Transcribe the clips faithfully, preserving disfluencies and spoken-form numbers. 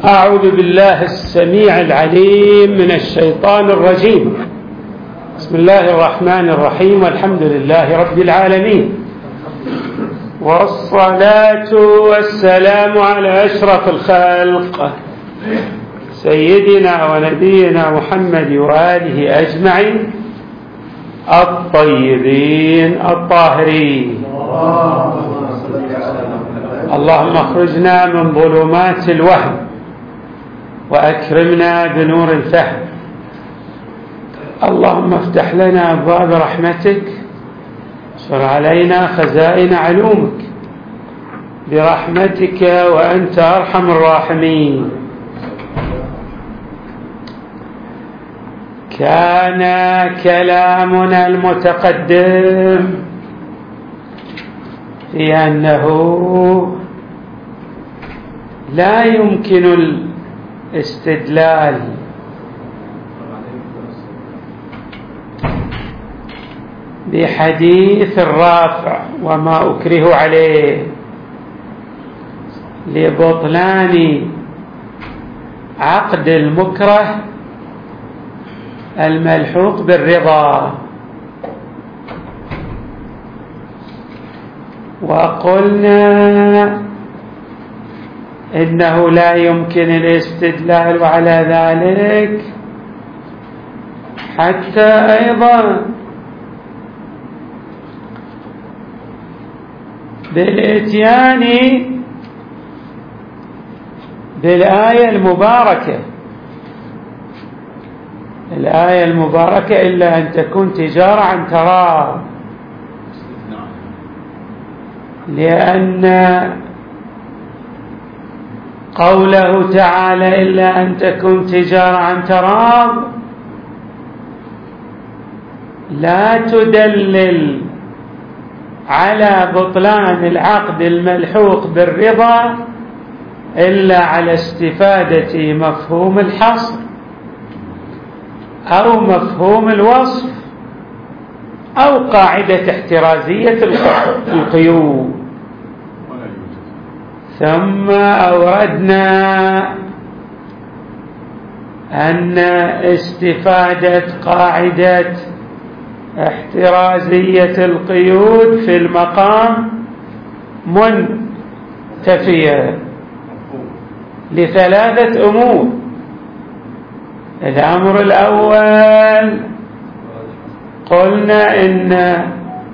أعوذ بالله السميع العليم من الشيطان الرجيم. بسم الله الرحمن الرحيم، والحمد لله رب العالمين، والصلاة والسلام على أشرف الخلق سيدنا ونبينا محمد وآله أجمعين الطيبين الطاهرين. اللهم اخرجنا من ظلمات الوهم وأكرمنا بنور الفهم. اللهم افتح لنا أبواب رحمتك، انشر علينا خزائن علومك برحمتك وأنت أرحم الراحمين. كان كلامنا المتقدم في أنه لا يمكن الاستدلال بحديث الرافع وما أكره عليه لبطلان عقد المكره الملحوق بالرضا، وقلنا إنه لا يمكن الاستدلال على ذلك حتى أيضا بالإتيان بالآية المباركة الآية المباركة إلا أن تكون تجارة عن تراض، لأن قوله تعالى إلا أن تكون تجارة عن تراض لا تدلل على بطلان العقد الملحوق بالرضا إلا على استفادة مفهوم الحصر أو مفهوم الوصف أو قاعدة احترازية القيود. ثم أوردنا أن استفادة قاعدة احترازية القيود في المقام منتفية لثلاثة أمور. الأمر الأول قلنا إن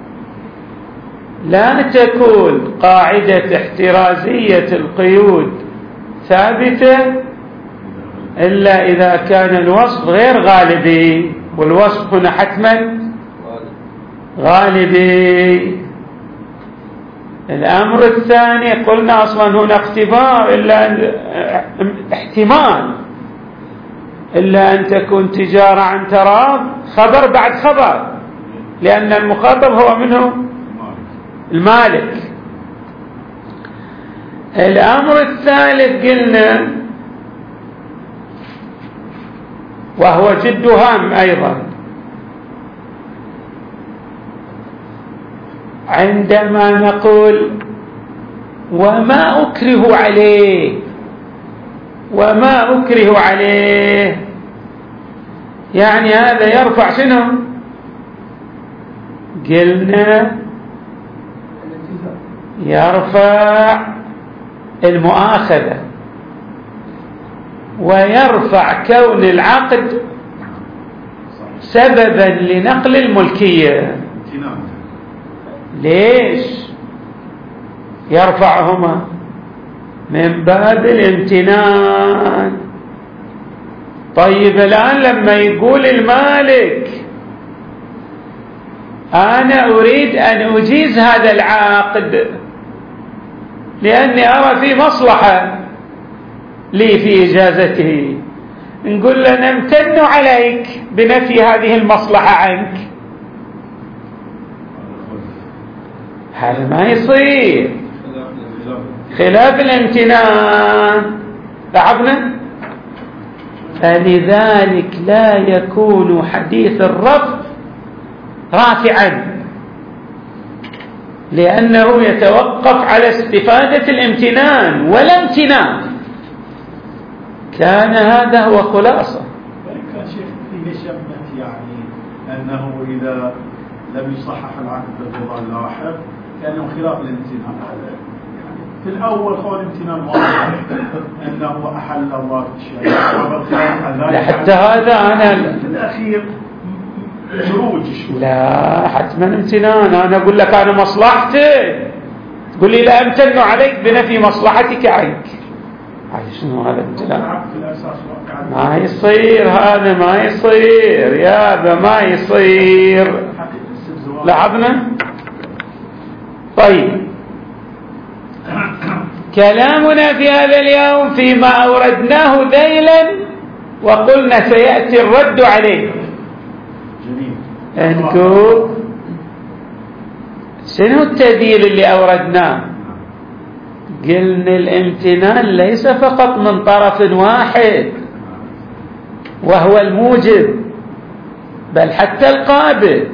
لا تكون قاعدة احترازية القيود ثابتة إلا إذا كان الوصف غير غالبي، والوصف هنا حتما غالبي. الأمر الثاني قلنا أصلا هنا اختبار إلا احتمال إلا أن تكون تجارة عن تراض، خبر بعد خبر، لأن المخاطب هو منه المالك. الأمر الثالث قلنا وهو جد هام أيضا، عندما نقول وما أكره عليه وما أكره عليه يعني هذا يرفع شنو؟ قلنا يرفع المؤاخذة ويرفع كون العقد سببا لنقل الملكية. ليش يرفعهما؟ من باب الامتنان. طيب الآن لما يقول المالك أنا أريد أن أجيز هذا العقد لأني أرى في مصلحة لي في إجازته، نقول له نمتن عليك بنفي هذه المصلحة عنك. هذا ما يصير، خلاف الامتنان. لاحظنا؟ فلذلك لا يكون حديث الرفض رافعا، لأنه يتوقف على استفادة الامتنان ولا امتنان. كان هذا هو خلاصة. كان شيخ فيه شبهة يعني أنه إذا لم يصحح العقد بالرضا اللاحق كأنه خلاف الامتنان. يعني في الأول هو الامتنان واضح أنه أحل الله الشيء، حتى هذا أنا في الأخير خروج شوي. لا حتما امتنان. أنا أقول لك أنا مصلحتي، تقول لي لا أمتن عليك بنفي مصلحتك عنك. شنو هذا الامتنان؟ ما يصير هذا، ما يصير يابا، ما يصير. لاحظنا؟ طيب كلامنا في هذا اليوم فيما أوردناه ذيلا وقلنا سيأتي الرد عليه. نقول شنو التدليل اللي أوردناه؟ قلنا الامتنان ليس فقط من طرف واحد وهو الموجب، بل حتى القابل.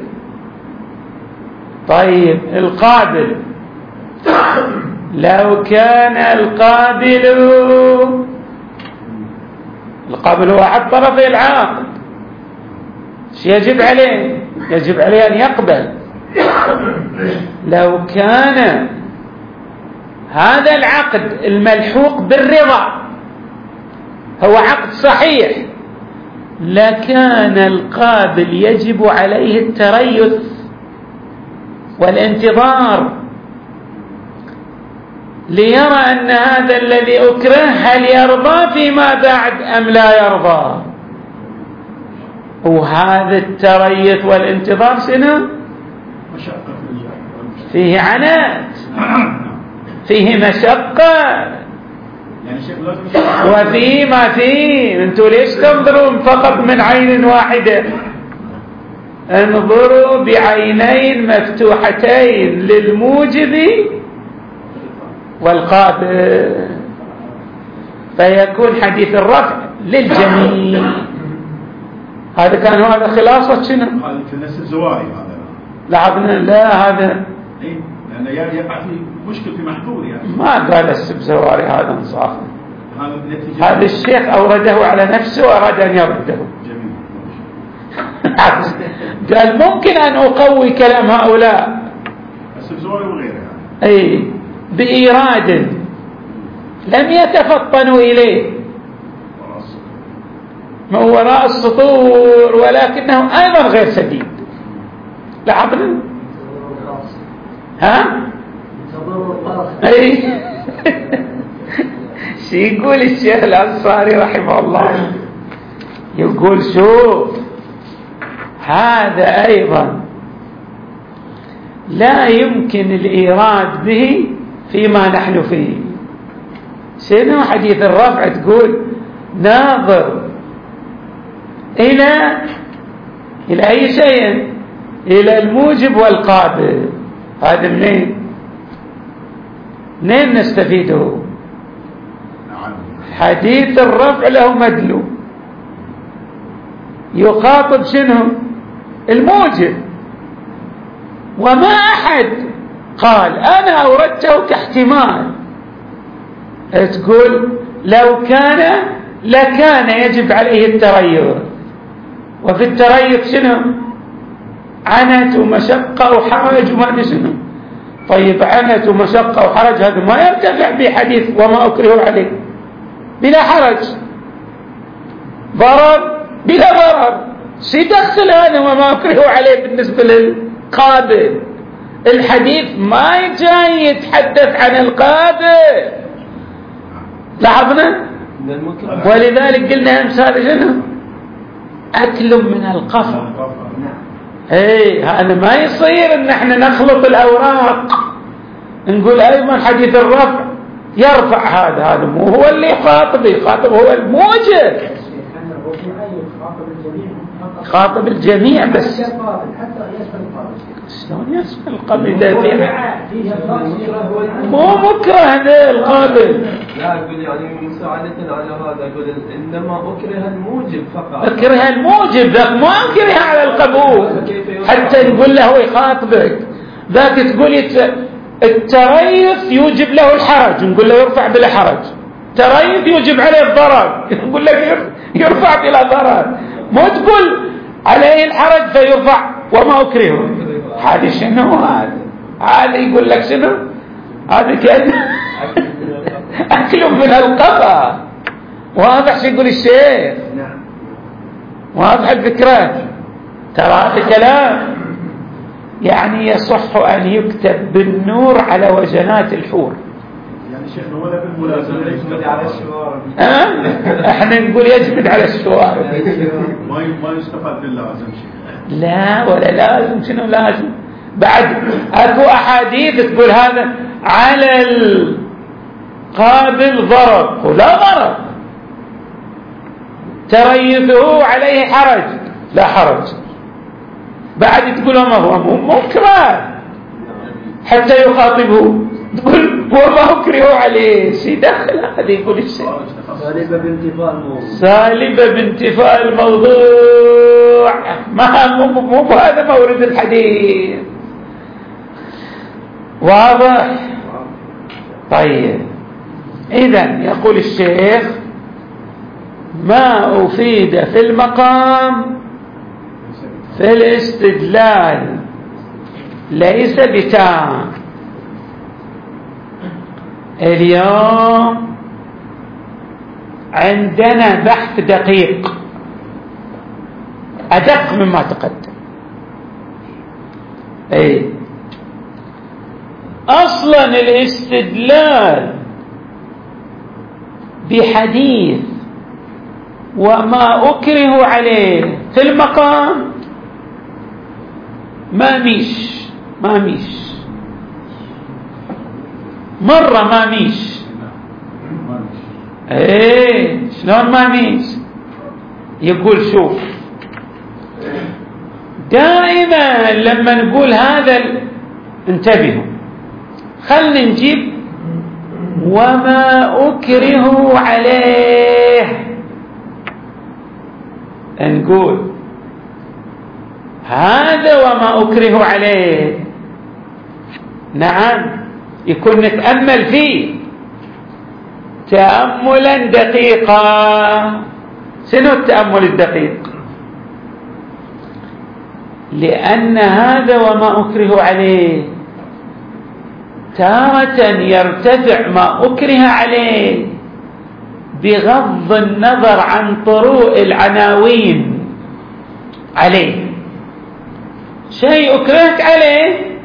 طيب القابل لو كان القابل القابل هو أحد طرفي العقد، يجب عليه يجب عليه أن يقبل. لو كان هذا العقد الملحوق بالرضا هو عقد صحيح لكان القابل يجب عليه التريث والانتظار ليرى أن هذا الذي أكره هل يرضى فيما بعد أم لا يرضى. وهذا التريث والانتظار شنو؟ فيه عناء، فيه مشقة، وفيه ما فيه. انتوا ليش تنظرون فقط من عين واحدة؟ انظروا بعينين مفتوحتين للموجب والقابل، فيكون حديث الرفع للجميع. هذا كان هذا خلاصة شنو؟ هذا في نفس الزواري هذا. لاحظنا لا هذا اي لأنه يقع في مشكل في محظور يعني. ما قال السب زواري هذا انصافا. هذا هذا الشيخ أورده على نفسه وأراد أن يرده. جميل. قال ممكن أن أقوي كلام هؤلاء السب زواري وغيره يعني. أي بإيراد لم يتفطنوا إليه من وراء السطور ولكنه أيضا غير سديد. لاحظنا؟ ها؟ أي شو يقول الشيخ الأنصاري رحمه الله؟ يقول شوف هذا أيضا لا يمكن الإيراد به فيما نحن فيه. شنو حديث الرفع؟ تقول ناظر إلى إلى أي شيء؟ إلى الموجب والقابل. هذا منين منين نستفيده؟ حديث الرفع له مدلول يخاطب شنو؟ الموجب. وما أحد قال أنا أوردته كاحتمال. تقول لو كان لكان يجب عليه التريث، وفي التريث شنو؟ عنت ومشقة وحرج وما أدري شنو. طيب عنت ومشقة وحرج هذا ما يرتفع بحديث وما أكره عليه بلا حرج، ضرر بلا ضرر. سيدخل هذا وما أكره عليه بالنسبة للقابل. الحديث ما جاي يتحدث عن القابل. لاحظنا؟ ولذلك قلنا أمثال شنو؟ أكل من القفا. اي هذا ما يصير ان احنا نخلط الاوراق نقول ايضا حديث الرفع يرفع هذا. هذا مو هو اللي يخاطب، يخاطب هو الموجب، خاطب الجميع. بس شلون يسمى القابل ده مو مكره هذا القابل. لا أقول يعني مساعدة على هذا، أقول إنما أكره الموجب فقط. أكره الموجب ذاك ما أكره على القبول حتى نقول له يخاطبك. ذاك تقول التريث يوجب له الحرج، نقول له يرفع بلا حرج. تريث يوجب عليه الضرر، يقول لك يرفع بلا ضرر، مو تقول عليه الحرج فيرفع وما أكرهه. هذه شنو هذا؟ هذا يقول لك شنو؟ هذا كأنه أكل من القفا. واضح شو يقول الشيخ؟ واضح الفكرة؟ ترى هذا كلام يعني يصح أن يكتب بالنور على وجنات الحور. يعني شيخنا ولا بالملازمة يجمد على الشوارب. أه؟ احنا نقول يجمد على الشوارب. ما ما يستفاد باللازم شيخ. لا ولا لازم. شنو لازم؟ بعد اكو احاديث تقول هذا على القابل ضرر ولا ضرر، تريثه عليه حرج لا حرج. بعد تقول ما هو مكره حتى يخاطبه، تقول وما أكره عليه شي دخل. هذا يقول الشيء سالبة بانتفاء الموضوع، سالبة بانتفاء الموضوع. ما مو مو هذا مورد الحديث. واضح؟ طيب إذن يقول الشيخ ما أفيد في المقام في الاستدلال ليس بتام. اليوم عندنا بحث دقيق أدق مما تقدم. أي أصلا الاستدلال بحديث وما أكره عليه في المقام ما ميش ما ميش مرة ما ميش. ايه شلون ما ميش؟ يقول شوف دائما لما نقول هذا ال... انتبهوا خلنا نجيب وما أكره عليه، نقول هذا وما أكره عليه نعم يكون نتأمل فيه تأملا دقيقا. شنو التأمل الدقيق؟ لأن هذا وما أكره عليه تارة يرتفع ما أكره عليه بغض النظر عن طروء العناوين عليه. شيء أكرهك عليه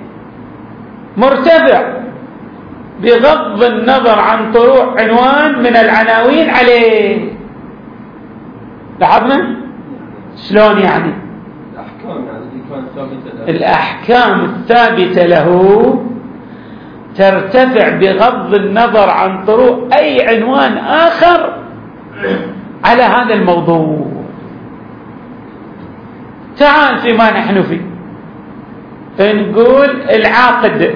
مرتفع بغض النظر عن طروع عنوان من العناوين عليه. لاحظنا شلون يعني؟ الأحكام يعني اللي كانت ثابتة له، الأحكام الثابتة له ترتفع بغض النظر عن طروع أي عنوان آخر على هذا الموضوع. تعال فيما نحن فيه نقول العاقد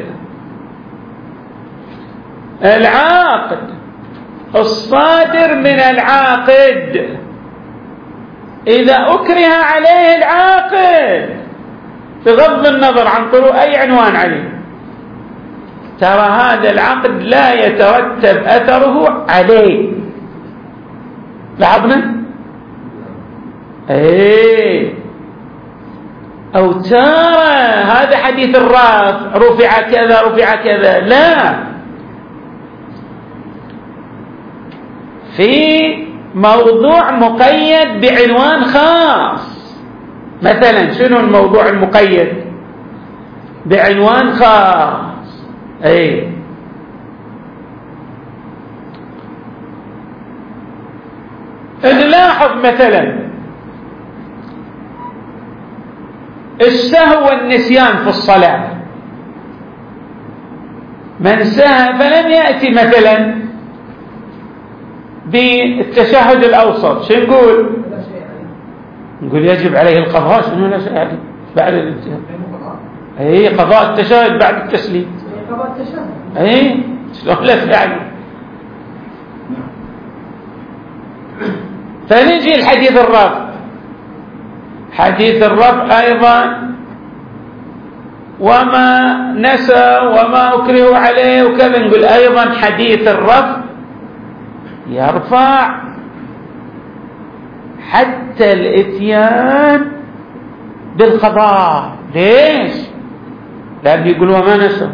العاقد الصادر من العاقد إذا أكره عليه العاقد بغض النظر عن طروء أي عنوان عليه ترى هذا العقد لا يترتب أثره عليه. لاحظنا؟ ايه أو ترى هذا حديث الرفع رفع كذا رفع كذا، لا، في موضوع مقيد بعنوان خاص. مثلا شنو الموضوع المقيد بعنوان خاص؟ اي نلاحظ مثلا السهو والنسيان في الصلاة. من سهى فلم يأتي مثلا بالتشهد الأوسط شو نقول؟ نقول يجب عليه القضاء. شنو لا شيء عليه بعد الانتهاء؟ اي قضاء التشهد بعد التسليم. قضاء التشهد اي شلون لا شيء عليه. فنجي الحديث الرفع. حديث الرفع أيضا وما نسى وما أكره عليه وكذا، نقول أيضا حديث الرفع يرفع حتى الاتيان بالقضاء. ليش؟ لأنه يقول وما نسوا،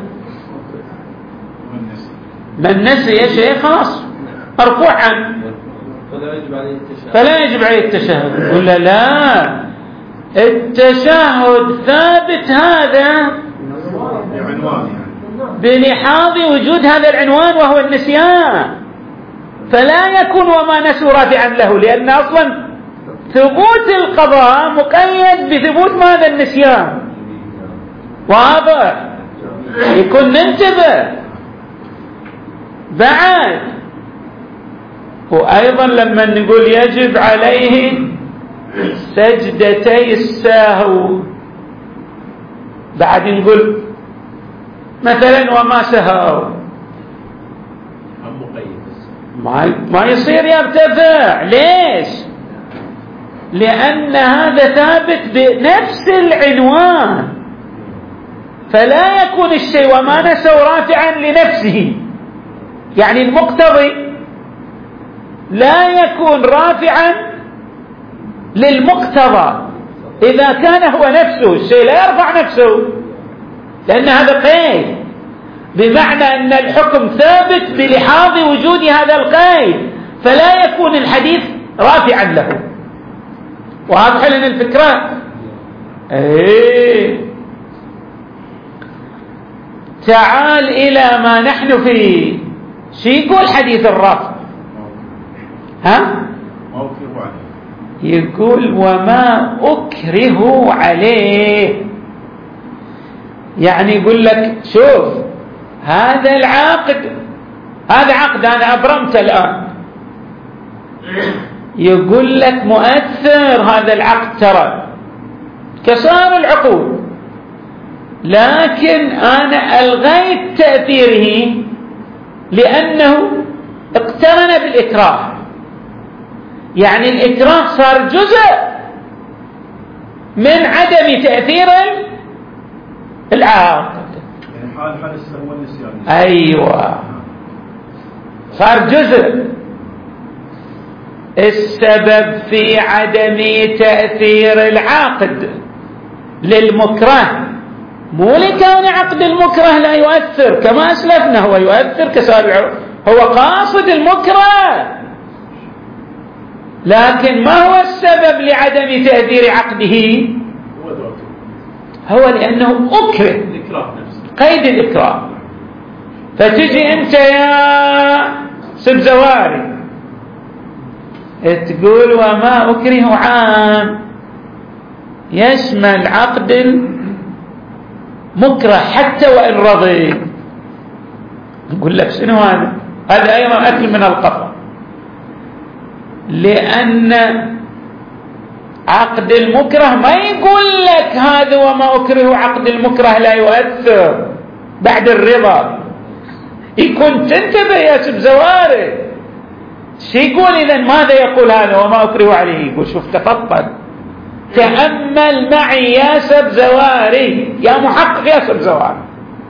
من نسي يا شيخ خلاص مرفوع عنه فلا يجب عليه التشهد. فلا يجب عليه التشهد. ولا لا، التشهد ثابت هذا بلحاظ وجود هذا العنوان وهو النسيان، فلا يكون وما نسوا رافعا له، لأن أصلا ثبوت القضاء مقيد بثبوت ماذا؟ النسيان. واضح؟ يكون ننتبه. بعد وأيضا لما نقول يجب عليه سجدتي السهو، بعد نقول مثلا وما سهوا، ما ما يصير يرتفع. ليش؟ لأن هذا ثابت بنفس العنوان، فلا يكون الشيء وما نسوا رافعا لنفسه، يعني المقتضي لا يكون رافعا للمقتضى إذا كان هو نفسه الشيء لا يرفع نفسه، لأن هذا قيد، بمعنى أن الحكم ثابت بلحاظ وجود هذا القيد، فلا يكون الحديث رافعا له. واضح لنا الفكرة؟ ايه. تعال إلى ما نحن فيه. شو يقول حديث الرفع؟ ها؟ يقول وما أكره عليه، يعني يقول لك شوف هذا العقد، هذا عقد أنا أبرمت الآن، يقول لك مؤثر هذا العقد ترى كسائر العقود، لكن أنا ألغيت تأثيره لأنه اقترن بالإكراه، يعني الإكراه صار جزء من عدم تأثير العقد. يعني حال حال السهو والنسيان. أيوة، صار جزء. السبب في عدم تأثير العقد للمكره مو لكون عقد المكره لا يؤثر، كما أسلفنا هو يؤثر كسائر، هو قاصد المكره، لكن ما هو السبب لعدم تأثير عقده؟ هو لأنه أكره، قيد الإكراه. فتجي أنت يا سبزواري تقول وما أكره عام يشمل عقد المكره حتى وإن رضي. نقول لك شنو هذا؟ هذا أيضا أكل من القطع، لأن عقد المكره ما يقول لك هذا وما أكره عقد المكره لا يؤثر بعد الرضا. يكون تنتبه يا سبزواري. شو يقول إذن؟ ماذا يقول هذا وما أكره عليه؟ يقول شوف تفضل تأمل معي يا سبزواري، يا محقق يا سبزواري.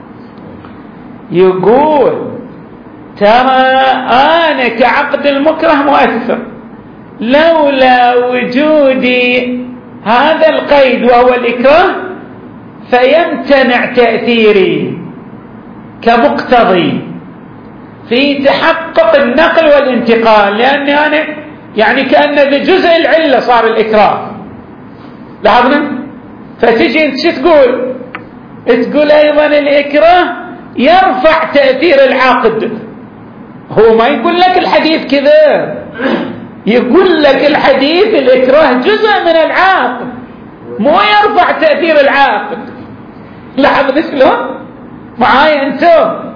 يقول ترى أنا كعقد المكره مؤثر، لولا وجودي هذا القيد وهو الإكراه فيمتنع تأثيري كمقتضي في تحقق النقل والانتقال، لأني أنا يعني كأن بجزء العلة صار الإكراه. لاحظنا؟ فتجي انت شو تقول؟ تقول أيضا الإكراه يرفع تأثير العقد. هو ما يقول لك الحديث كذا، يقول لك الحديث الإكراه جزء من العقد، مو يرفع تأثير العقد. لاحظنا شلون؟ معايا انتم؟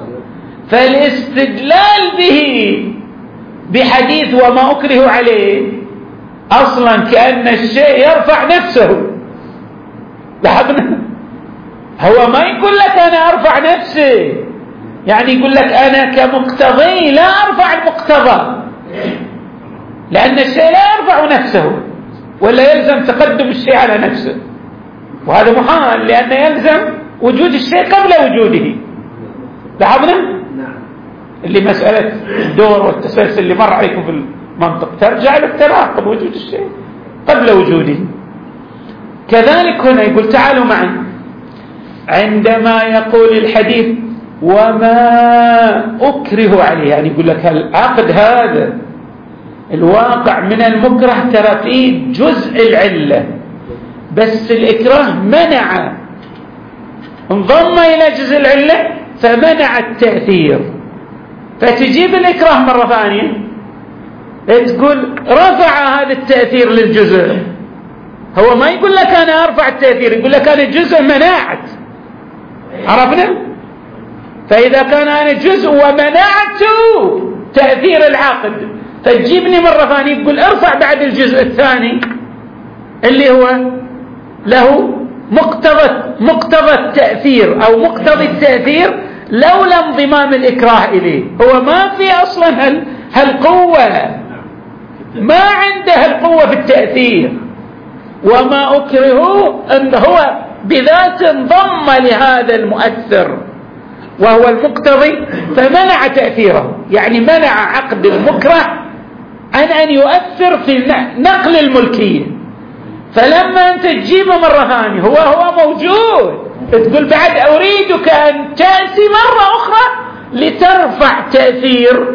فالاستدلال به بحديث وما أكره عليه أصلا كأن الشيء يرفع نفسه. لاحظنا؟ هو ما يقول لك أنا أرفع نفسي، يعني يقول لك أنا كمقتضي لا أرفع المقتضى، لأن الشيء لا يرفع نفسه، ولا يلزم تقدم الشيء على نفسه، وهذا محال لأن يلزم وجود الشيء قبل وجوده. لاحظنا؟ اللي مسألة الدور والتسلسل اللي مر عليكم في المنطق ترجع للتناقض وجود الشيء قبل وجوده. كذلك هنا يقول تعالوا معي عندما يقول الحديث وما أكره عليه، يعني يقول لك العقد هذا الواقع من المكره ترى فيه جزء العلة، بس الإكراه منع انضم إلى جزء العلة فمنع التأثير، فتجيب الإكراه مرة ثانية تقول رفع هذا التأثير للجزء. هو ما يقول لك أنا أرفع التأثير، يقول لك أنا جزء منعت. عرفنا؟ فإذا كان أنا جزء ومنعت تأثير العقد فتجيبني مرة ثانية تقول ارفع بعد الجزء الثاني اللي هو له مقتضى مقتضى التأثير أو مقتضى التأثير لولا انضمام الإكراه إليه. هو ما في أصلا هال هالقوة، ما عنده القوة في التأثير. وما أكره أن هو بذات انضم لهذا المؤثر وهو المقتضي فمنع تأثيره، يعني منع عقد المكره عن أن يؤثر في نقل الملكية. فلما أنت تجيبه مرة ثانية هو هو موجود، تقول بعد أريدك أن تأتي مرة أخرى لترفع تأثير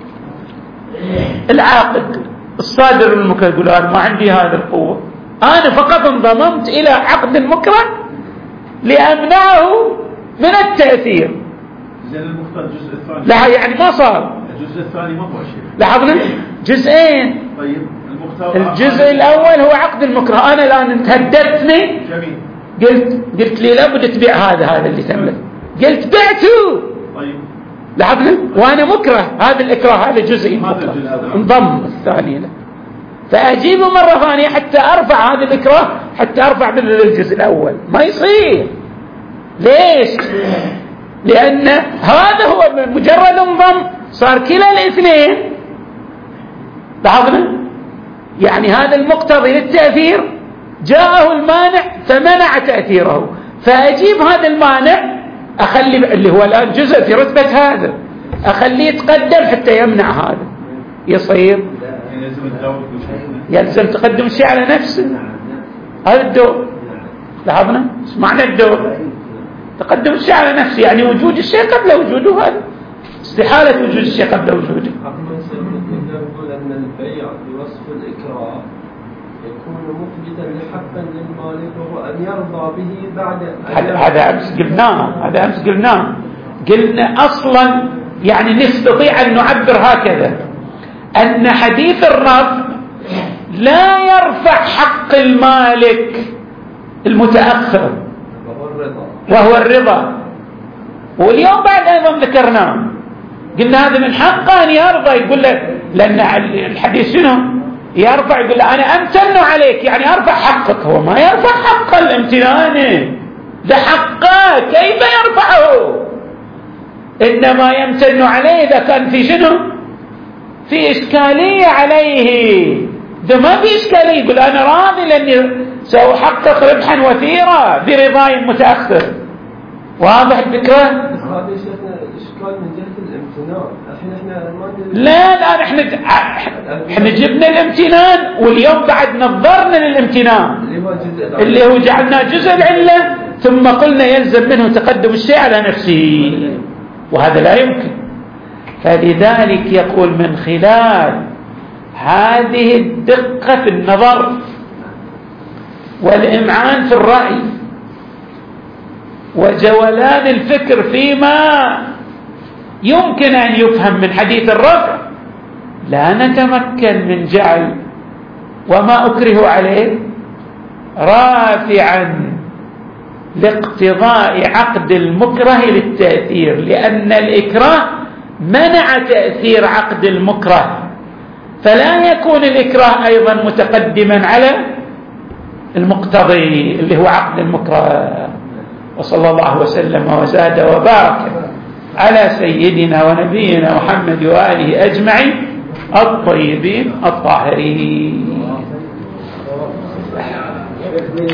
العاقد الصادر من المكره. يقول أنا ما عندي هذه القوة، أنا فقط انضممت إلى عقد المكره لأمنعه من التأثير. زين المختار الجزء الثاني لا يعني ما صار الجزء الثاني ما هو شيء. لاحظنا جزئين. طيب المختار الجزء الأول هو عقد المكره. أنا الآن انت هددتني جميل، قلت قلت لي لابد تبيع هذا هذا اللي تملك، قلت بعته. طيب لاحظنا وأنا مكره، هذا الإكراه هذا جزء مكره انضم الثاني له، فأجيبه مرة ثانية حتى أرفع هذا الإكراه، حتى أرفع من الجزء الأول. ما يصير. ليش؟ لأن هذا هو مجرد انضم صار كلا الاثنين. لاحظنا يعني هذا المقتضي للتأثير جاءه المانع فمنع تأثيره، فأجيب هذا المانع أخلي اللي هو الآن جزء في رتبة هذا أخليه يتقدم حتى يمنع هذا. يصير يلزم تقدم الشيء على نفسه. هذا الدور. لاحظنا ايش معنى الدور؟ تقدم الشيء على نفسه، يعني وجود الشيء قبل وجوده. هذا استحالة وجود الشيء قبل وجوده. يقول أن البيع بوصف الإكراه يكون مثبتا لحقا للمالك وهو أن يرضى به بعد. هذا أمس قلناه، هذا أمس قلناه قلنا أصلا يعني نستطيع أن نعبر هكذا أن حديث الرفع لا يرفع حق المالك المتأخر وهو الرضا. واليوم بعد أيضا ذكرناه قلنا هذا من حقه أن يرضى. يقول لك لأن الحديث شنو يرفع؟ يقول له أنا أمتن عليك، يعني أرفع حقك. هو ما يرفع حق الامتنان، ده حقه كيف يرفعه؟ إنما يمتن عليه إذا كان في شنو في إشكالية عليه. ده ما في إشكالية، يقول أنا راضي لأني سأحقق ربحا وثيرا برضاي متأخر. واضح الفكرة؟ هذا إشكال من جهة الامتنان. احنا احنا ما لا لا احنا احنا جبنا الامتنان واليوم بعد نظرنا للامتنان اللي هو جعلنا جزء العلة ثم قلنا يلزم منه تقدم الشيء على نفسه، وهذا لا يمكن. فلذلك يقول من خلال هذه الدقة في النظر والإمعان في الرأي وجولان الفكر فيما يمكن أن يفهم من حديث الرفع لا نتمكن من جعل وما أكره عليه رافعا لاقتضاء عقد المكره للتأثير، لأن الإكراه منع تأثير عقد المكره، فلا يكون الإكراه أيضا متقدما على المقتضي اللي هو عقد المكره. وصلى الله وسلم وزاد وبارك على سيدنا ونبينا محمد وآله أجمعين الطيبين الطاهرين.